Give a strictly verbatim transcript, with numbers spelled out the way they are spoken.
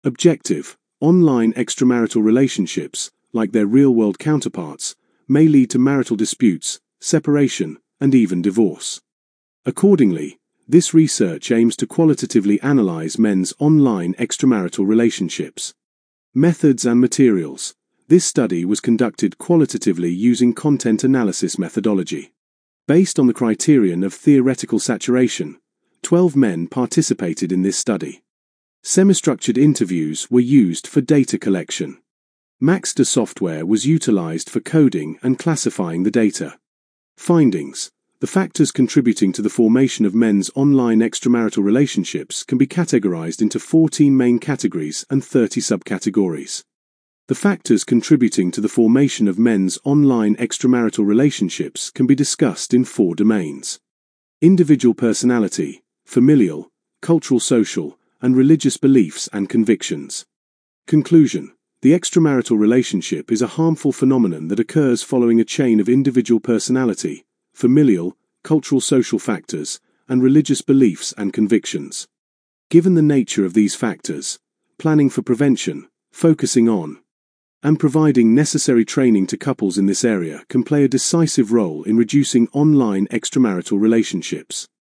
Objective: online extramarital relationships, like their real-world counterparts, may lead to marital disputes, separation, and even divorce. Accordingly, this research aims to qualitatively analyze men's online extramarital relationships. Methods and materials. This study was conducted qualitatively using content analysis methodology. Based on the criterion of theoretical saturation, twelve men participated in this study. Semi-structured interviews were used for data collection. Maxter software was utilized for coding and classifying the data. Findings: the factors contributing to the formation of men's online extramarital relationships can be categorized into fourteen main categories and thirty subcategories. The factors contributing to the formation of men's online extramarital relationships can be discussed in four domains: individual personality, familial, cultural social, and religious beliefs and convictions. Conclusion: the extramarital relationship is a harmful phenomenon that occurs following a chain of individual personality, familial, cultural social factors, and religious beliefs and convictions. Given the nature of these factors, planning for prevention, focusing on, and providing necessary training to couples in this area can play a decisive role in reducing online extramarital relationships.